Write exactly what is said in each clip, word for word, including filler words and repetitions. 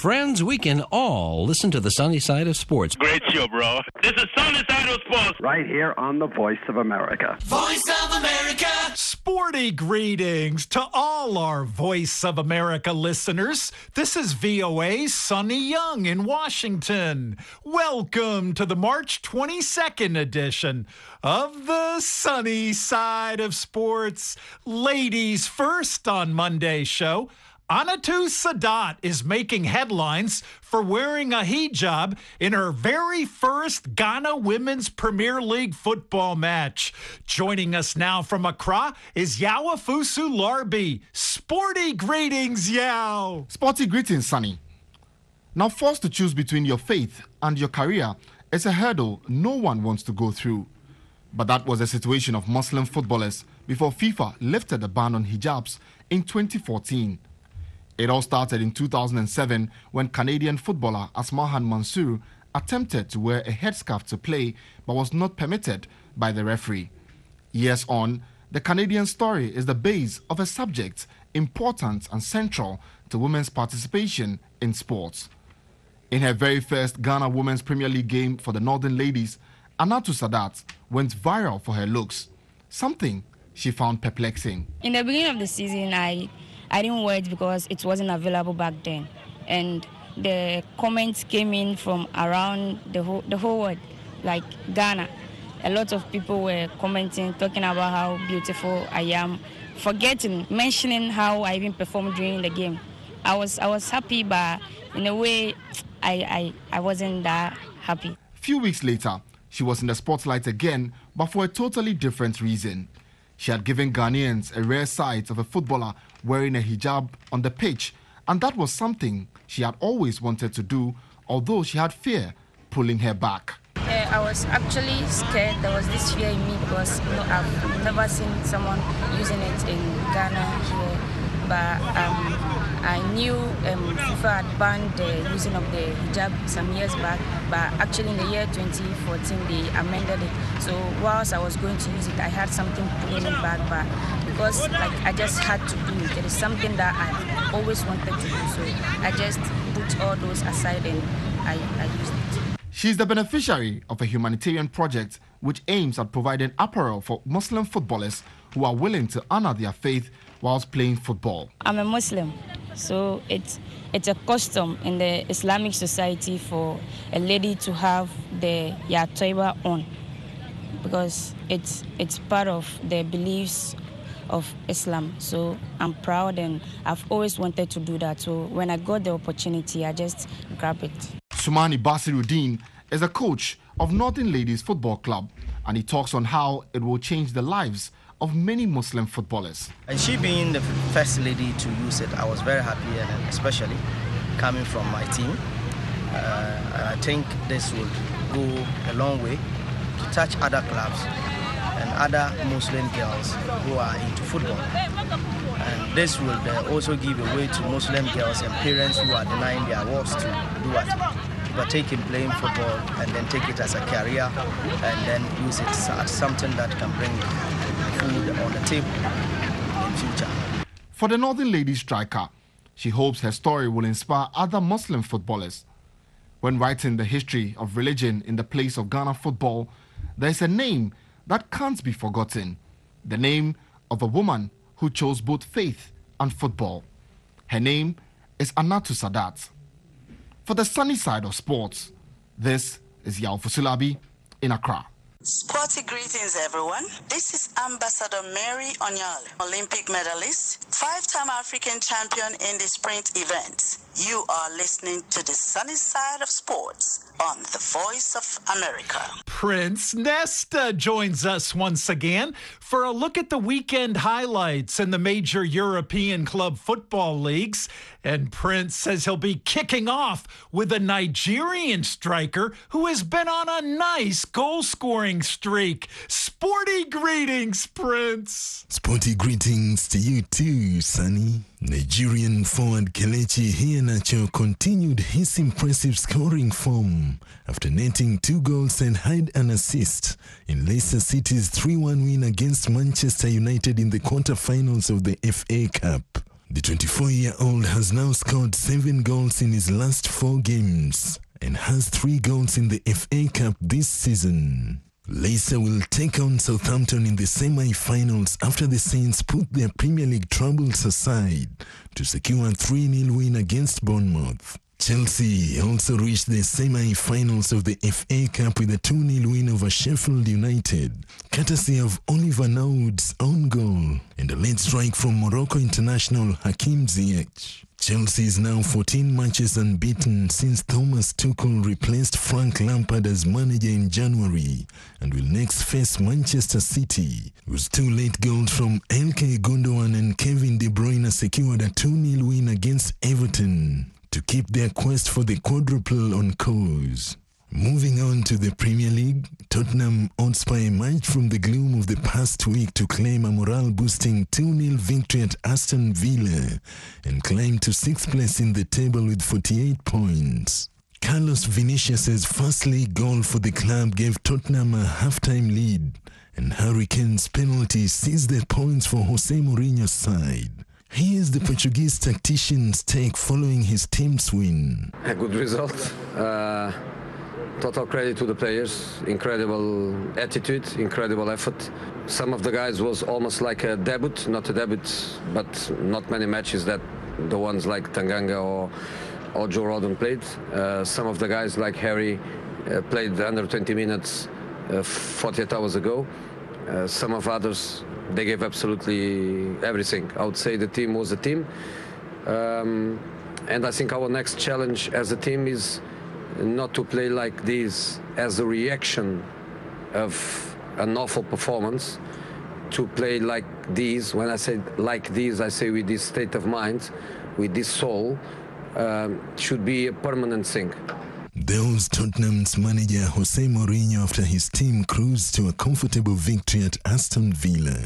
Friends, we can all listen to the sunny side of sports. Great show, bro. This is Sunny Side of Sports. Right here on the Voice of America. Voice of America. Sporty greetings to all our Voice of America listeners. This is V O A's Sonny Young in Washington. Welcome to the March twenty-second edition of the Sunny Side of Sports. Ladies first on Monday's show. Anatu Sadat is making headlines for wearing a hijab in her very first Ghana Women's Premier League football match. Joining us now from Accra is Yawafusu Larbi. Sporty greetings, Yao. Sporty greetings, Sonny. Now, forced to choose between your faith and your career is a hurdle no one wants to go through. But that was the situation of Muslim footballers before FIFA lifted the ban on hijabs in twenty fourteen. It all started in two thousand seven when Canadian footballer Asmahan Mansour attempted to wear a headscarf to play but was not permitted by the referee. Years on, the Canadian story is the base of a subject important and central to women's participation in sports. In her very first Ghana Women's Premier League game for the Northern Ladies, Anatu Sadat went viral for her looks, something she found perplexing. In the beginning of the season, I I didn't wear it because it wasn't available back then. And the comments came in from around the whole, the whole world, like Ghana. A lot of people were commenting, talking about how beautiful I am, forgetting, mentioning how I even performed during the game. I was I was happy, but in a way, I, I, I wasn't that happy. Few weeks later, she was in the spotlight again, but for a totally different reason. She had given Ghanaians a rare sight of a footballer wearing a hijab on the pitch, and that was something she had always wanted to do, although she had fear pulling her back. Uh, I was actually scared. There was this fear in me because you know, I've never seen someone using it in Ghana here. But um, I knew um, FIFA had banned the using of the hijab some years back, but actually in the year twenty fourteen they amended it. So whilst I was going to use it, I had something pulling me back, but because like I just had to do it. It is something that I always wanted to do, so I just put all those aside and I, I used it. She is the beneficiary of a humanitarian project which aims at providing apparel for Muslim footballers who are willing to honor their faith whilst playing football. I'm a Muslim, so it's it's a custom in the Islamic society for a lady to have the yatoiba on because it's it's part of the beliefs of Islam. So I'm proud and I've always wanted to do that. So when I got the opportunity, I just grabbed it. Sumani Basiruddin is a coach of Northern Ladies Football Club, and he talks on how it will change the lives of many Muslim footballers. And she being the first lady to use it, I was very happy, and especially coming from my team. Uh, and I think this would go a long way to touch other clubs and other Muslim girls who are into football. And this will uh, also give a way to Muslim girls and parents who are denying their works to do what? To partake in playing football and then take it as a career and then use it as something that can bring food on the table in future. For the Northern Lady striker, she hopes her story will inspire other Muslim footballers. When writing the history of religion in the place of Ghana football, there is a name that can't be forgotten. The name of a woman who chose both faith and football. Her name is Anatu Sadat. For the sunny side of sports, this is Yawafusu Larbi in Accra. Sporty greetings, everyone. This is Ambassador Mary Onyale, Olympic medalist, five-time African champion in the sprint events. You are listening to the sunny side of sports on the Voice of America. Prince Nesta joins us once again for a look at the weekend highlights in the major European club football leagues. And Prince says he'll be kicking off with a Nigerian striker who has been on a nice goal-scoring streak. Sporty greetings, Prince. Sporty greetings to you too, Sonny. Nigerian forward Kelechi Iheanacho continued his impressive scoring form after netting two goals and had an assist in Leicester City's three one win against Manchester United in the quarter-finals of the F A Cup. The twenty-four-year-old has now scored seven goals in his last four games and has three goals in the F A Cup this season. Leicester will take on Southampton in the semi-finals after the Saints put their Premier League troubles aside to secure a three nil win against Bournemouth. Chelsea also reached the semi-finals of the F A Cup with a two nil win over Sheffield United, courtesy of Oliver Naud's own goal and a late strike from Morocco international Hakim Ziyech. Chelsea is now fourteen matches unbeaten since Thomas Tuchel replaced Frank Lampard as manager in January and will next face Manchester City, whose two late goals from Ilkay Gundogan and Kevin De Bruyne secured a two nil win against Everton to keep their quest for the quadruple on course. Moving on to the Premier League, Tottenham Hotspur emerged from the gloom of the past week to claim a morale-boosting two nil victory at Aston Villa and climb to sixth place in the table with forty-eight points. Carlos Vinicius' first league goal for the club gave Tottenham a half-time lead, and Hurricanes' penalty seized the points for Jose Mourinho's side. Here's the Portuguese tactician's take following his team's win. A good result. Uh... Total credit to the players, incredible attitude, incredible effort. Some of the guys was almost like a debut, not a debut, but not many matches that the ones like Tanganga or, or Joe Rodon played. Uh, some of the guys like Harry uh, played under twenty minutes uh, forty-eight hours ago. Uh, some of others, they gave absolutely everything. I would say the team was a team. Um, and I think our next challenge as a team is not to play like this as a reaction of an awful performance, to play like this. When I say like this, I say with this state of mind, with this soul, um, should be a permanent thing. There was Tottenham's manager Jose Mourinho after his team cruised to a comfortable victory at Aston Villa.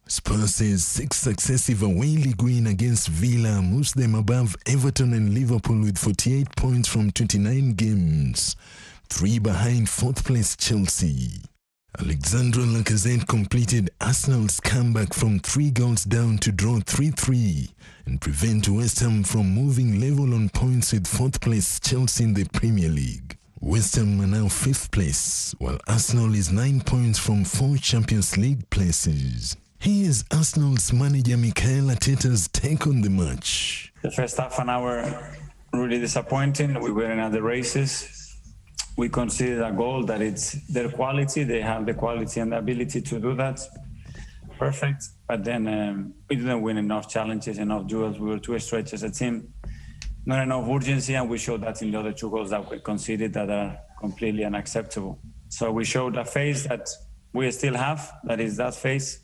Spurs' six successive away league win against Villa moves them above Everton and Liverpool with forty-eight points from twenty-nine games, three behind fourth place Chelsea. Alexandre Lacazette completed Arsenal's comeback from three goals down to draw three three and prevent West Ham from moving level on points with fourth place Chelsea in the Premier League. West Ham are now fifth place, while Arsenal is nine points from four Champions League places. Here's Arsenal's manager Mikel Arteta's take on the match. The first half an hour really disappointing. We were in other races. We conceded a goal that it's their quality. They have the quality and the ability to do that. Perfect. But then um, we didn't win enough challenges, enough duels. We were too stretched as a team. Not enough urgency, and we showed that in the other two goals that we conceded that are completely unacceptable. So we showed a face that we still have, that is that face.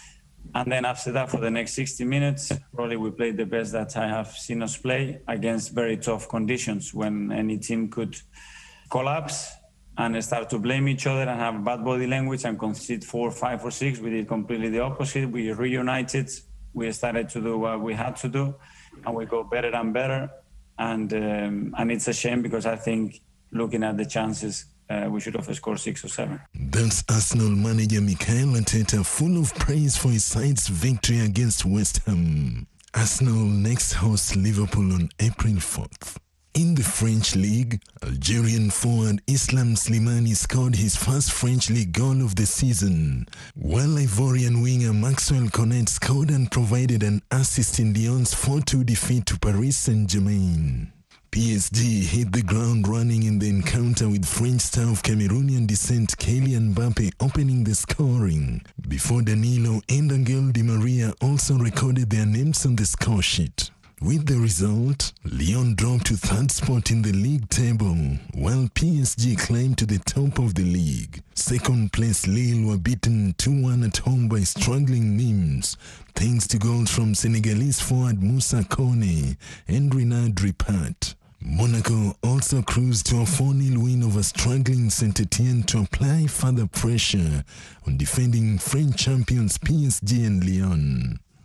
And then after that, for the next sixty minutes, probably we played the best that I have seen us play against very tough conditions when any team could collapse and start to blame each other and have bad body language and concede four, five or six. We did completely the opposite. We reunited. We started to do what we had to do, and we go better and better. And um, and it's a shame because I think looking at the chances, Uh, we should have scored six or seven. That's Arsenal manager Mikel Arteta, full of praise for his side's victory against West Ham. Arsenal next hosts Liverpool on April fourth. In the French League, Algerian forward Islam Slimani scored his first French League goal of the season, while Ivorian winger Maxwell Cornet scored and provided an assist in Lyon's four two defeat to Paris Saint-Germain. P S G hit the ground running in the encounter with French star of Cameroonian descent Kylian Mbappe opening the scoring, before Danilo and Angel Di Maria also recorded their names on the score sheet. With the result, Lyon dropped to third spot in the league table, while P S G climbed to the top of the league. Second place Lille were beaten two one at home by struggling Nimes, thanks to goals from Senegalese forward Moussa Kone and Renard Ripat. Monaco also cruised to a four nil win over struggling Saint-Etienne to apply further pressure on defending French champions P S G and Lyon.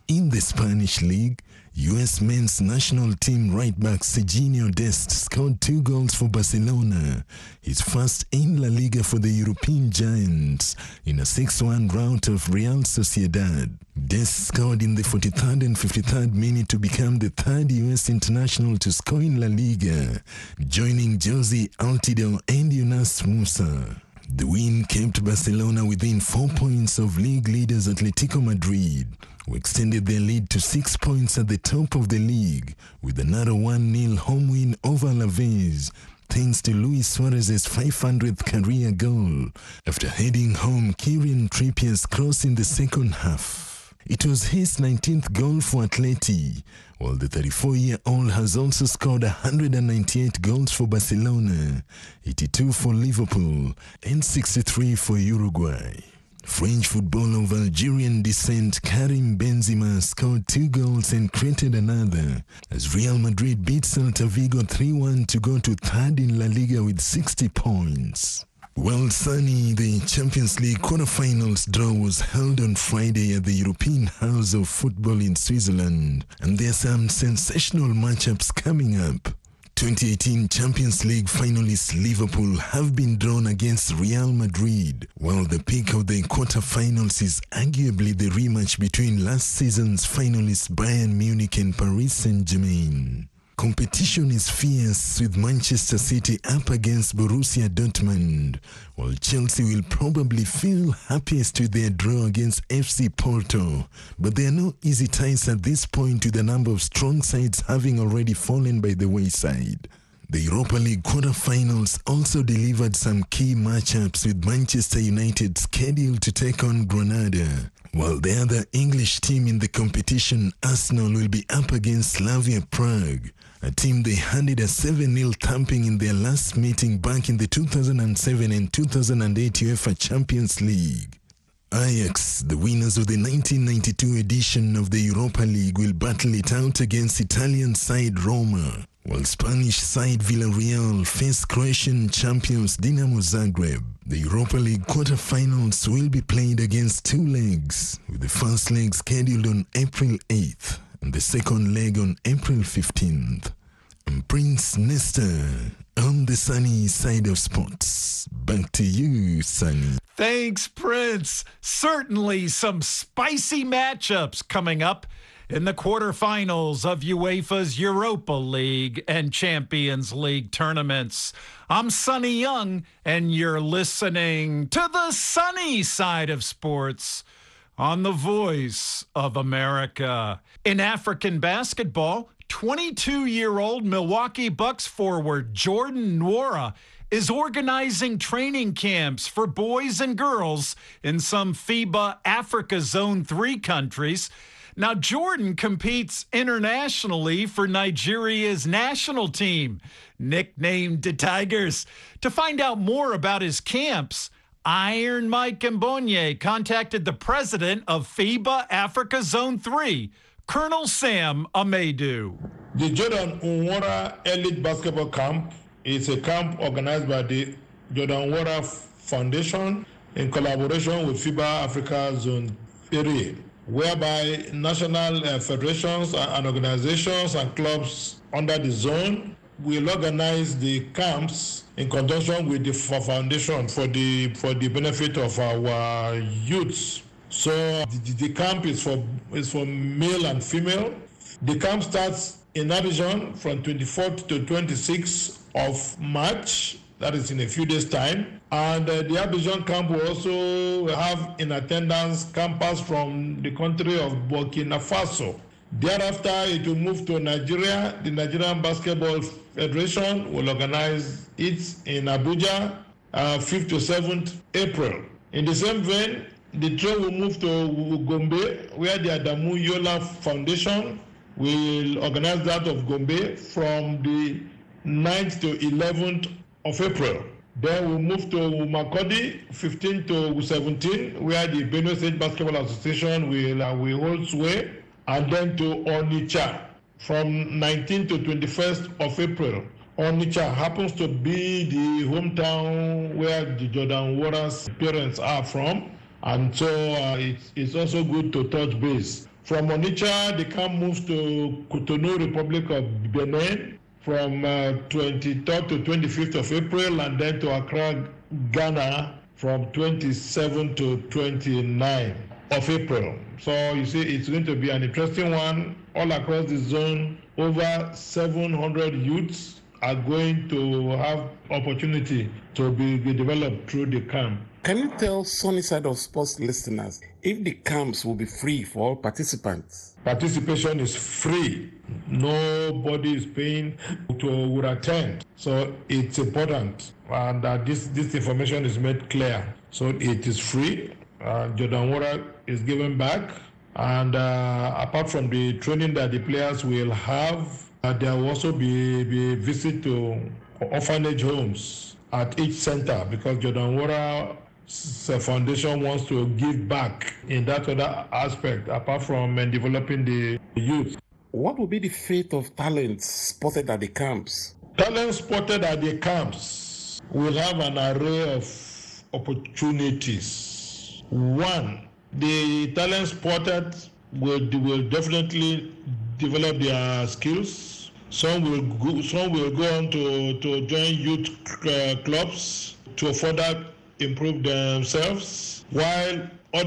in the Spanish league, U S men's national team right back Serginho Dest scored two goals for Barcelona, his first in La Liga for the European Giants, in a six one rout of Real Sociedad. Dest scored in the forty-third and fifty-third minute to become the third U S international to score in La Liga, joining Jozy Altidore and Yunus Musa. The win kept Barcelona within four points of league leaders Atletico Madrid, who extended their lead to six points at the top of the league with another one nil home win over Alaves, thanks to Luis Suarez's five hundredth career goal after heading home Kieran Trippier's cross in the second half. It was his nineteenth goal for Atleti, while the thirty-four-year-old has also scored one hundred ninety-eight goals for Barcelona, eighty-two for Liverpool, and sixty-three for Uruguay. French footballer of Algerian descent Karim Benzema scored two goals and created another as Real Madrid beat Celta Vigo three one to go to third in La Liga with sixty points. Well, Sunny, the Champions League quarterfinals draw was held on Friday at the European House of Football in Switzerland, and there are some sensational matchups coming up. twenty eighteen Champions League finalists Liverpool have been drawn against Real Madrid, while the pick of the quarterfinals is arguably the rematch between last season's finalists Bayern Munich and Paris Saint-Germain. Competition is fierce with Manchester City up against Borussia Dortmund, while Chelsea will probably feel happiest with their draw against F C Porto. But there are no easy ties at this point, with a number of strong sides having already fallen by the wayside. The Europa League quarterfinals also delivered some key matchups, with Manchester United scheduled to take on Granada, while the other English team in the competition, Arsenal, will be up against Slavia Prague, a team they handed a seven nil thumping in their last meeting back in the two thousand seven and two thousand eight UEFA Champions League. Ajax, the winners of the nineteen ninety-two edition of the Europa League, will battle it out against Italian side Roma, while Spanish side Villarreal face Croatian champions Dinamo Zagreb. The Europa League quarterfinals will be played against two legs, with the first leg scheduled on April eighth and the second leg on April fifteenth. And Prince Nestor on the sunny side of sports. Back to you, Sunny. Thanks, Prince. Certainly some spicy matchups coming up in the quarterfinals of UEFA's Europa League and Champions League tournaments. I'm Sonny Young, and you're listening to the sunny side of sports on the Voice of America. In African basketball, twenty-two-year-old Milwaukee Bucks forward Jordan Nwora is organizing training camps for boys and girls in some FIBA Africa Zone three countries. Now, Jordan competes internationally for Nigeria's national team, nicknamed the Tigers. To find out more about his camps, Iron Mike Mbonye contacted the president of FIBA Africa Zone three, Colonel Sam Amedu. The Jordan Nwora Elite Basketball Camp is a camp organized by the Jordan Nwora Foundation in collaboration with FIBA Africa Zone three, whereby national uh, federations and organizations and clubs under the zone will organize the camps in conjunction with the foundation for the for the benefit of our youths. So the, the camp is for is for male and female. The camp starts in Abidjan from twenty-fourth to twenty-sixth of March. That is in a few days' time. And uh, the Abidjan camp will also have in attendance campers from the country of Burkina Faso. Thereafter, it will move to Nigeria. The Nigerian Basketball Federation will organize it in Abuja, uh, fifth to seventh April. In the same vein, the train will move to Gombe, where the Adamu Yola Foundation will organize that of Gombe from the ninth to eleventh of April. Then we'll move to Makurdi, fifteenth to seventeenth, where the Benue State Basketball Association will, uh, will hold sway. And then to Onitsha from nineteenth to twenty-first of April. Onitsha happens to be the hometown where the Jordan Nwora's parents are from. And so uh, it's, it's also good to touch base. From Onitsha, the camp moves to Cotonou, Republic of Benin, from uh, twenty-third to twenty-fifth of April, and then to Accra, Ghana, from twenty-seventh to twenty-ninth of April. So you see, it's going to be an interesting one. All across the zone, over seven hundred youths are going to have opportunity to be, be developed through the camp. Can you tell Sunny Side of Sports listeners if the camps will be free for all participants? Participation is free. Nobody is paying to would attend. So it's important and uh, this, this information is made clear. So it is free. Uh, Jordan Wara is given back. And uh, apart from the training that the players will have, uh, there will also be, be a visit to orphanage homes at each center, because Jordan Wara Foundation wants to give back in that other aspect, apart from uh, developing the youth. What will be the fate of talents spotted at the camps? Talents spotted at the camps will have an array of opportunities. One, the talents spotted will, will definitely develop their skills. Some will go, some will go on to, to join youth uh, clubs to further improve themselves, while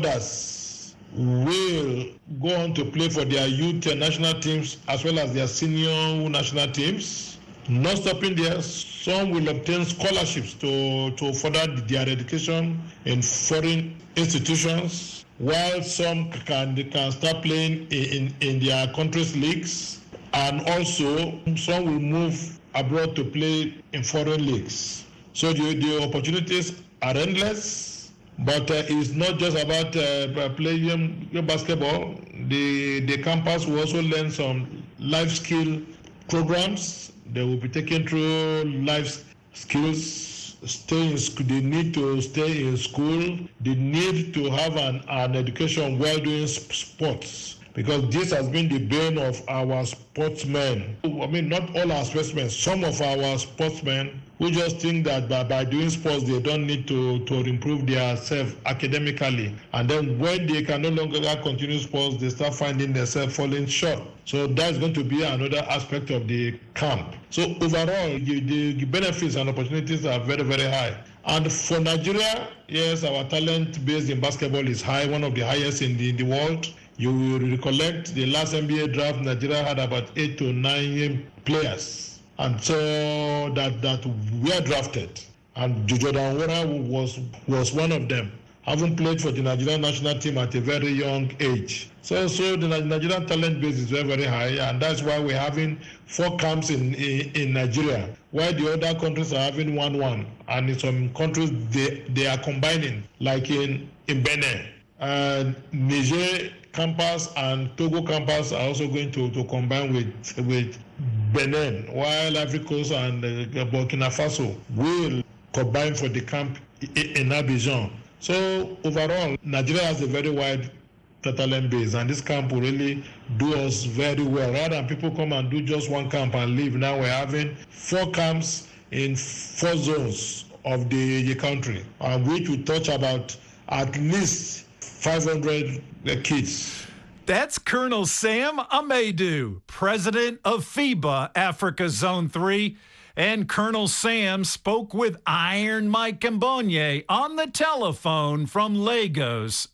others will go on to play for their youth national teams as well as their senior national teams. Not stopping there, some will obtain scholarships to, to further their education in foreign institutions, while some can, can start playing in, in their country's leagues, and also some will move abroad to play in foreign leagues. So the, the opportunities are endless, but uh, it's not just about uh, playing basketball. The, the campus will also learn some life skill programs. They will be taken through life skills, stay in school. They need to stay in school. They need to have an, an education while doing sports, because this has been the bane of our sportsmen. I mean, not all our sportsmen, some of our sportsmen who just think that by, by doing sports they don't need to, to improve themselves academically. And then when they can no longer continue sports, they start finding themselves falling short. So that's going to be another aspect of the camp. So overall, the, the benefits and opportunities are very, very high. And for Nigeria, yes, our talent base in basketball is high, one of the highest in the, in the world. You will recollect the last N B A draft, Nigeria had about eight to nine players. And so that, that were drafted. And Jordan Wara was, was one of them, having played for the Nigerian national team at a very young age. So, so the Nigerian talent base is very, very high, and that's why we're having four camps in, in, in Nigeria, while the other countries are having one, one. And in some countries, they, they are combining, like in, in Benin. And Niger campus and Togo campus are also going to, to combine with, with Benin, while Ivory Coast and uh, Burkina Faso will combine for the camp in Abidjan. So overall, Nigeria has a very wide talent base, and this camp will really do us very well. Rather than people come and do just one camp and leave, now we're having four camps in four zones of the, the country, and which will touch about at least five hundred kids. That's Colonel Sam Amedu, president of FIBA Africa Zone three. And Colonel Sam spoke with Iron Mike Mbonye on the telephone from Lagos,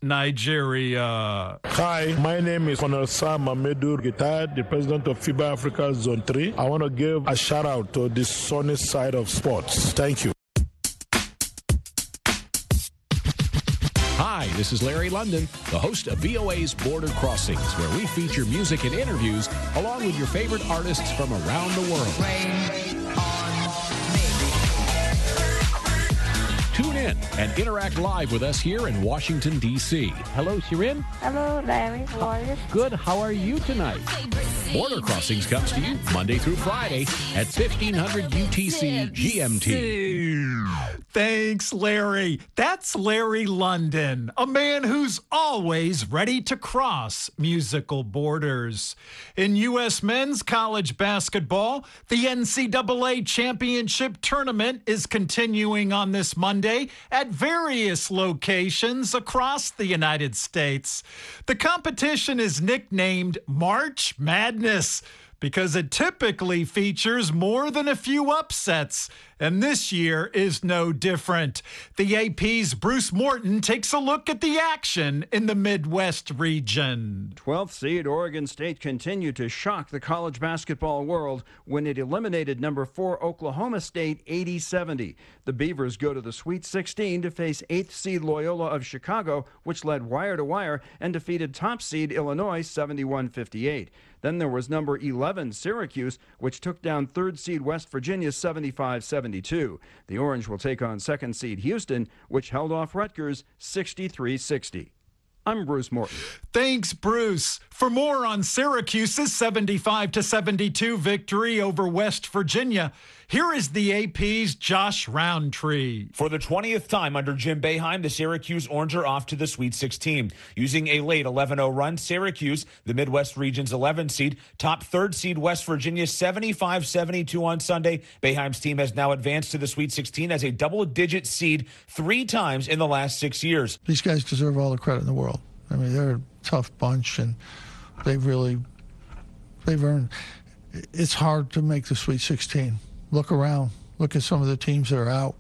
Nigeria. Hi, my name is Colonel Sam Amedu, retired, the president of FIBA Africa Zone three. I want to give a shout out to the Sunny Side of Sports. Thank you. Hi, this is Larry London, the host of V O A's Border Crossings, where we feature music and interviews along with your favorite artists from around the world. Tune in and interact live with us here in Washington, D C Hello, Shirin. Hello, Larry. How are you? Good. How are you tonight? Border Crossings comes to you Monday through Friday at fifteen hundred U T C G M T. Thanks, Larry. That's Larry London, a man who's always ready to cross musical borders. In U S men's college basketball, the N C double A championship tournament is continuing on this Monday at various locations across the United States. The competition is nicknamed March Madness because it typically features more than a few upsets, and this year is no different. The A P's Bruce Morton takes a look at the action in the Midwest region. twelfth seed Oregon State continued to shock the college basketball world when it eliminated number four Oklahoma State eighty seventy. The Beavers go to the Sweet sixteen to face eighth seed Loyola of Chicago, which led wire to wire and defeated top seed Illinois seventy-one fifty-eight. Then there was number eleven Syracuse, which took down third seed West Virginia seventy-five seventy-two. The Orange will take on second seed Houston, which held off Rutgers sixty-three sixty. I'm Bruce Morton. Thanks, Bruce. For more on Syracuse's seventy-five to seventy-two victory over West Virginia, here is the A P's Josh Roundtree. For the twentieth time under Jim Boeheim, the Syracuse Orange are off to the Sweet sixteen. Using a late eleven oh run, Syracuse, the Midwest region's eleven seed, top third seed West Virginia seventy-five seventy-two on Sunday. Boeheim's team has now advanced to the Sweet sixteen as a double-digit seed three times in the last six years. These guys deserve all the credit in the world. I mean, they're a tough bunch, and they've really, they've earned. It's hard to make the Sweet sixteen. Look around. Look at some of the teams that are out.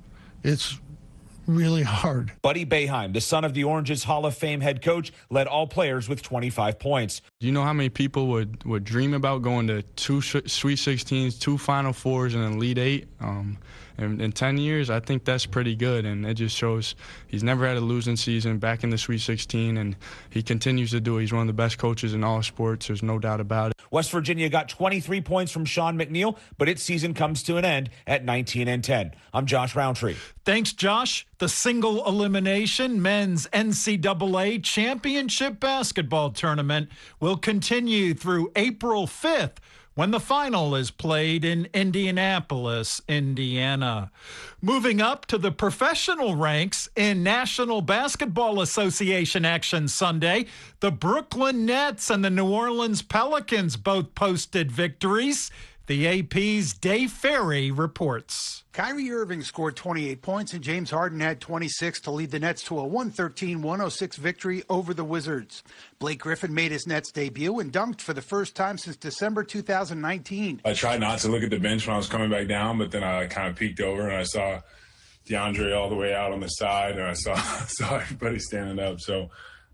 It's really hard. Buddy Boeheim, the son of the Orange's Hall of Fame head coach, led all players with twenty-five points. Do you know how many people would, would dream about going to two Sweet sixteens, two Final Fours, and an Elite Eight? Um, in, in ten years, I think that's pretty good, and it just shows he's never had a losing season back in the Sweet sixteen, and he continues to do it. He's one of the best coaches in all sports. There's no doubt about it. West Virginia got twenty-three points from Sean McNeil, but its season comes to an end at nineteen and ten. I'm Josh Roundtree. Thanks, Josh. The single elimination men's N C double A championship basketball tournament will continue through April fifth, when the final is played in Indianapolis, Indiana. Moving up to the professional ranks in National Basketball Association action Sunday, the Brooklyn Nets and the New Orleans Pelicans both posted victories. The A P's Dave Ferry reports. Kyrie Irving scored twenty-eight points and James Harden had twenty-six to lead the Nets to a one thirteen one oh six victory over the Wizards. Blake Griffin made his Nets debut and dunked for the first time since December two thousand nineteen. I tried not to look at the bench when I was coming back down, but then I kind of peeked over and I saw DeAndre all the way out on the side, and I saw, saw everybody standing up. So,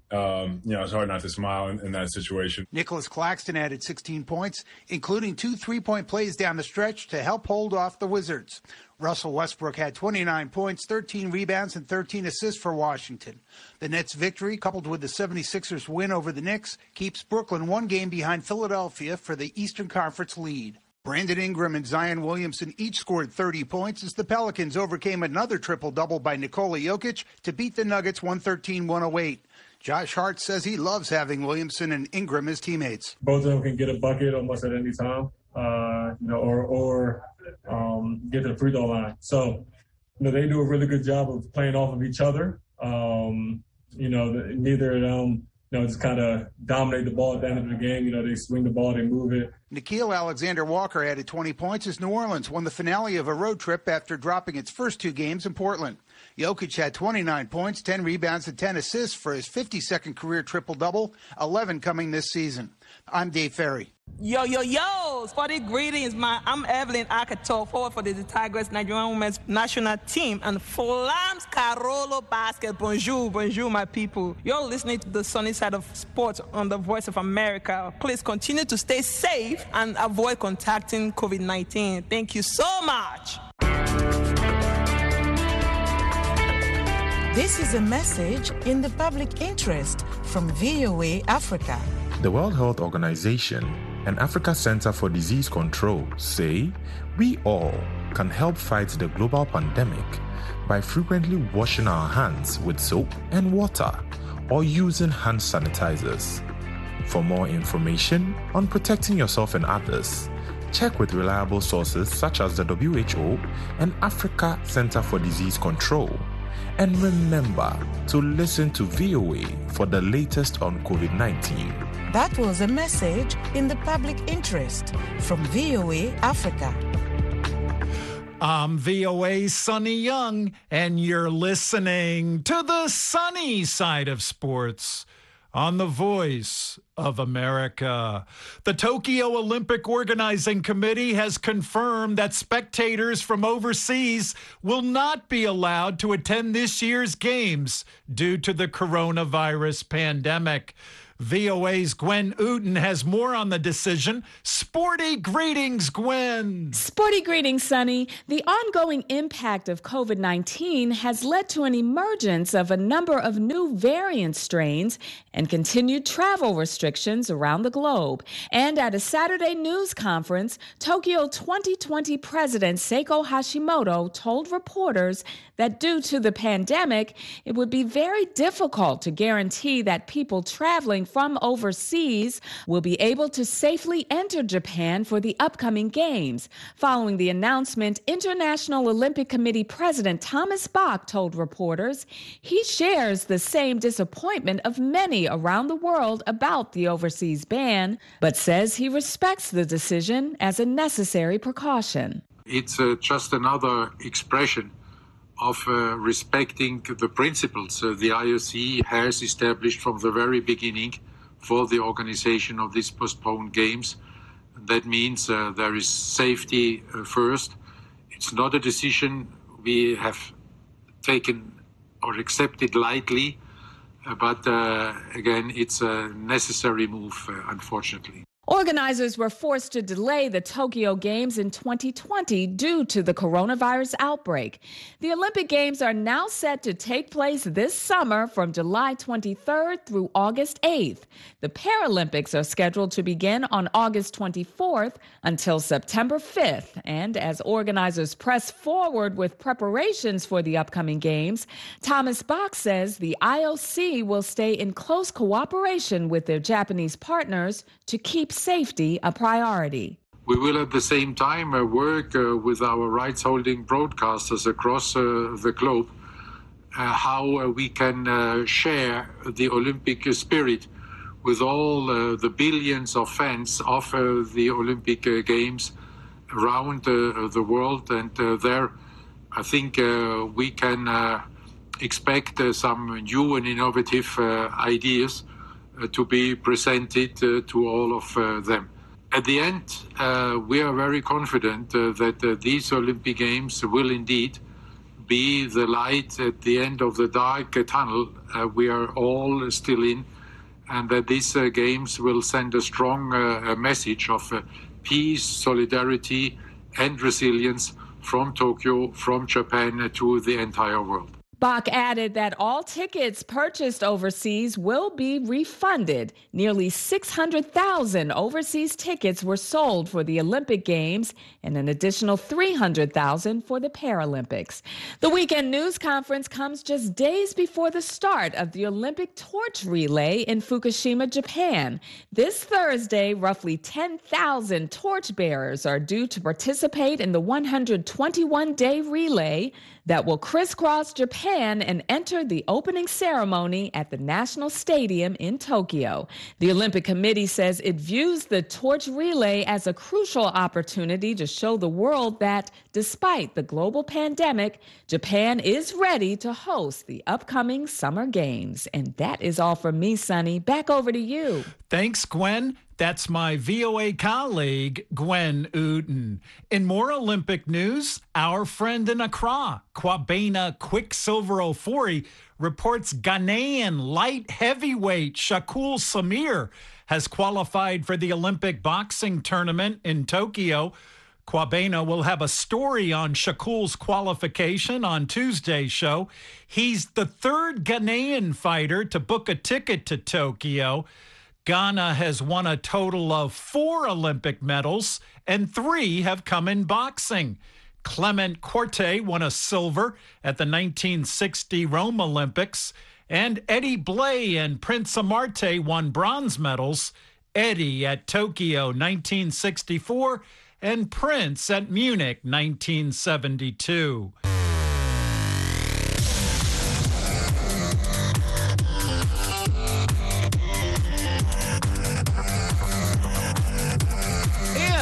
Um, you know, it's hard not to smile in, in that situation. Nicholas Claxton added sixteen points, including two three-point plays down the stretch to help hold off the Wizards. Russell Westbrook had twenty-nine points, thirteen rebounds, and thirteen assists for Washington. The Nets' victory, coupled with the seventy-sixers win over the Knicks, keeps Brooklyn one game behind Philadelphia for the Eastern Conference lead. Brandon Ingram and Zion Williamson each scored thirty points as the Pelicans overcame another triple-double by Nikola Jokic to beat the Nuggets one thirteen one oh eight. Josh Hart says he loves having Williamson and Ingram as teammates. Both of them can get a bucket almost at any time, uh, you know, or or um, get to the free throw line. So, you know, they do a really good job of playing off of each other. Um, you know, the, neither of them, you know, just kind of dominate the ball at the end of the game. You know, they swing the ball, they move it. Nickeil Alexander-Walker added twenty points as New Orleans won the finale of a road trip after dropping its first two games in Portland. Jokic had twenty-nine points, ten rebounds, and ten assists for his fifty-second career triple-double, eleven coming this season. I'm Dave Ferry. Yo, yo, yo, sporty greetings, man. I'm Evelyn Akato, forward for the Tigers Nigerian women's national team, and Flams Carolo Basket. Bonjour, bonjour, my people. You're listening to the sunny side of sports on the Voice of America. Please continue to stay safe and avoid contacting COVID nineteen. Thank you so much. This is a message in the public interest from V O A Africa. The World Health Organization and Africa Center for Disease Control say we all can help fight the global pandemic by frequently washing our hands with soap and water or using hand sanitizers. For more information on protecting yourself and others, check with reliable sources such as the W H O and Africa Center for Disease Control. And remember to listen to V O A for the latest on COVID nineteen. That was a message in the public interest from V O A Africa. I'm V O A's Sonny Young, and you're listening to the sunny side of sports on the Voice of America. The Tokyo Olympic Organizing Committee has confirmed that spectators from overseas will not be allowed to attend this year's games due to the coronavirus pandemic. V O A's Gwen Uten has more on the decision. Sporty greetings, Gwen. Sporty greetings, Sonny. The ongoing impact of COVID nineteen has led to an emergence of a number of new variant strains and continued travel restrictions around the globe. And at a Saturday news conference, Tokyo twenty twenty President Seiko Hashimoto told reporters that due to the pandemic, it would be very difficult to guarantee that people traveling from overseas will be able to safely enter Japan for the upcoming games. Following the announcement, International Olympic Committee President Thomas Bach told reporters he shares the same disappointment of many around the world about the overseas ban, but says he respects the decision as a necessary precaution. It's uh, just another expression of uh, respecting the principles uh, the I O C has established from the very beginning for the organization of these postponed games. That means uh, there is safety uh, first. It's not a decision we have taken or accepted lightly, uh, but uh, again, it's a necessary move, uh, unfortunately. Organizers were forced to delay the Tokyo Games in twenty twenty due to the coronavirus outbreak. The Olympic Games are now set to take place this summer from July twenty-third through August eighth. The Paralympics are scheduled to begin on August twenty-fourth until September fifth. And as organizers press forward with preparations for the upcoming Games, Thomas Bach says the I O C will stay in close cooperation with their Japanese partners to keep safety a priority. We will at the same time uh, work uh, with our rights-holding broadcasters across uh, the globe uh, how uh, we can uh, share the Olympic spirit with all uh, the billions of fans of uh, the Olympic uh, Games around uh, the world. And uh, there, I think uh, we can uh, expect uh, some new and innovative uh, ideas Uh, to be presented uh, to all of uh, them. At the end, uh, we are very confident uh, that uh, these Olympic Games will indeed be the light at the end of the dark uh, tunnel uh, we are all still in, and that these uh, Games will send a strong uh, message of uh, peace, solidarity, and resilience from Tokyo, from Japan uh, to the entire world. Bach added that all tickets purchased overseas will be refunded. Nearly six hundred thousand overseas tickets were sold for the Olympic Games and an additional three hundred thousand for the Paralympics. The weekend news conference comes just days before the start of the Olympic torch relay in Fukushima, Japan. This Thursday, roughly ten thousand torch bearers are due to participate in the one hundred twenty-one day relay that will crisscross Japan and enter the opening ceremony at the National Stadium in Tokyo. The Olympic Committee says it views the torch relay as a crucial opportunity to show the world that, despite the global pandemic, Japan is ready to host the upcoming Summer Games. And that is all from me, Sonny. Back over to you. Thanks, Gwen. That's my V O A colleague, Gwen Uten. In more Olympic news, our friend in Accra, Kwabena Quicksilver Ofori, reports Ghanaian light heavyweight Shakur Samir has qualified for the Olympic boxing tournament in Tokyo. Kwabena will have a story on Shakur's qualification on Tuesday's show. He's the third Ghanaian fighter to book a ticket to Tokyo. Ghana has won a total of four Olympic medals, and three have come in boxing. Clement Corte won a silver at the nineteen sixty Rome Olympics, and Eddie Blay and Prince Amarte won bronze medals, Eddie at Tokyo nineteen sixty-four and Prince at Munich nineteen seventy-two.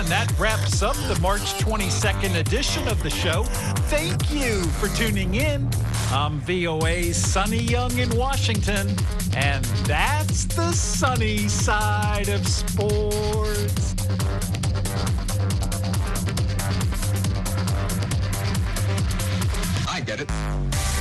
that wraps up the March twenty-second edition of the show. Thank you for tuning in. I'm V O A's Sonny Young in Washington, and that's the sunny side of sports. I get it.